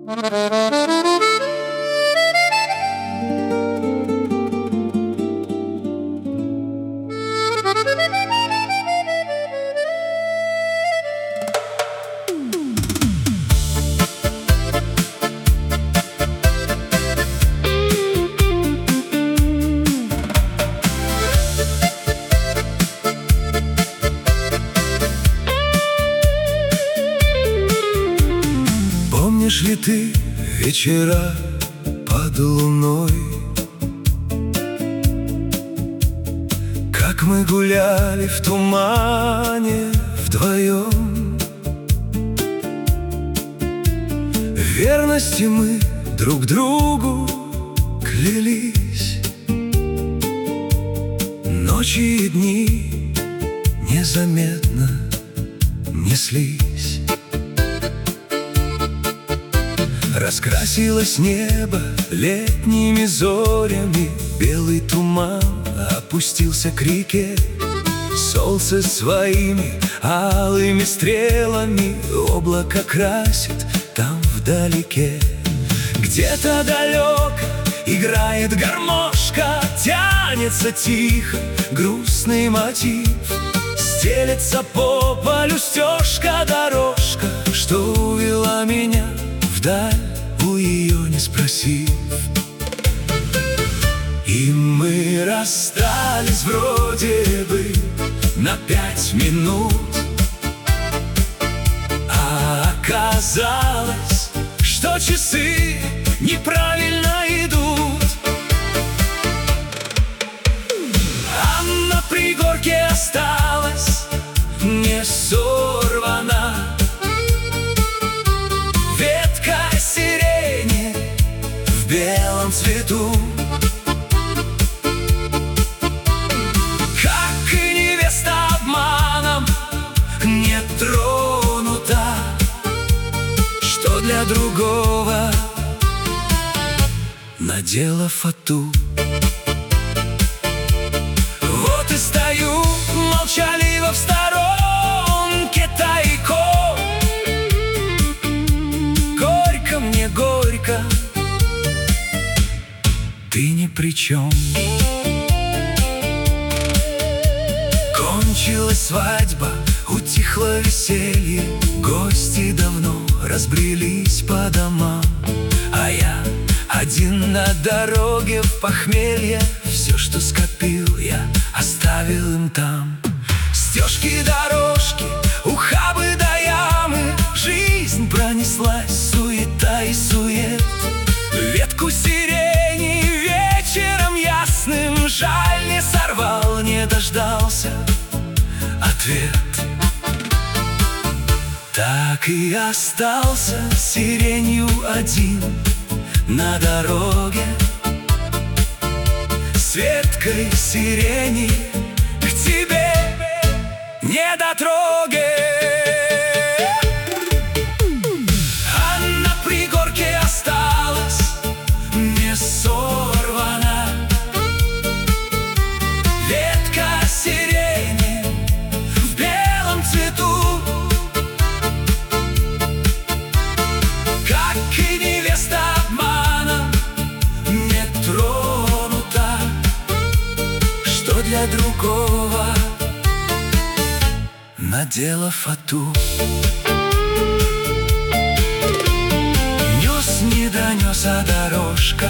Помнишь ли ты вечера под луной, как мы гуляли в тумане вдвоем? В верности мы друг другу клялись, ночи и дни незаметно неслись. Раскрасилось небо летними зорями, белый туман опустился к реке. Солнце своими алыми стрелами облако красит там вдалеке. Где-то далеко играет гармошка, тянется тихо грустный мотив. Стелется по полю стежка-дорожка, что увела меня вдаль, у ее не спросив. И мы расстались вроде бы на 5 минут, а оказалось, что часы неправильно идут. А на пригорке осталась не сорвана ветка сирени в белом цвету. Как и невеста обманом не тронута, что для другого надела фату. Вот и стою молчаливо в сторонке тайком. Горько мне, горько, ты ни при чем. Кончилась свадьба, утихло веселье, гости давно разбрелись по домам, а я один на дороге в похмелье. Все, что скопил, я оставил им там. Стежки-дорожки, ухабы да ямы, жизнь пронеслась, суета и сует. Ветку сирени вечером ясным жаль не сорвал, не дождался ответ. Так и остался сиренью один на дороге, с веткой сирени к тебе недотроге. А на пригорке осталась не сорвана ветка сирени в белом цвету. Как и невеста обманом не тронута, что для другого надела фату. Нес, не донес, а дорожка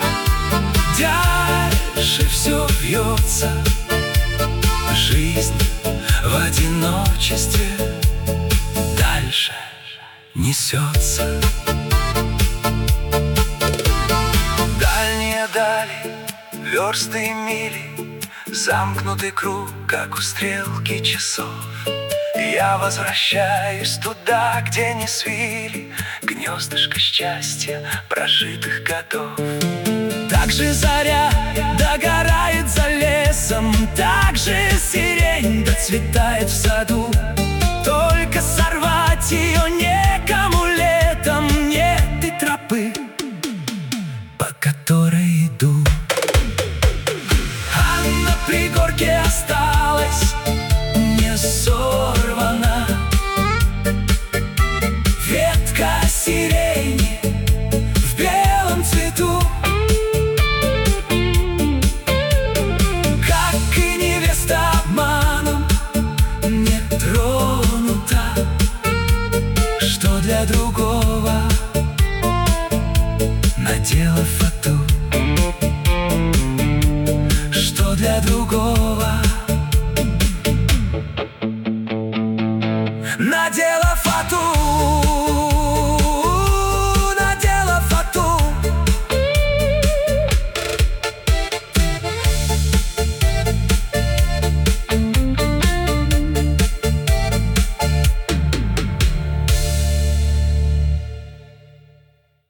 дальше все вьется. Жизнь в одиночестве дальше несется. Дальние дали, версты и мили, замкнутый круг, как у стрелки часов. Я возвращаюсь туда, где не свили гнездышко счастья прожитых годов. Так же заря догорает за лесом, так же сирень доцветает в саду. Только сорвать ее не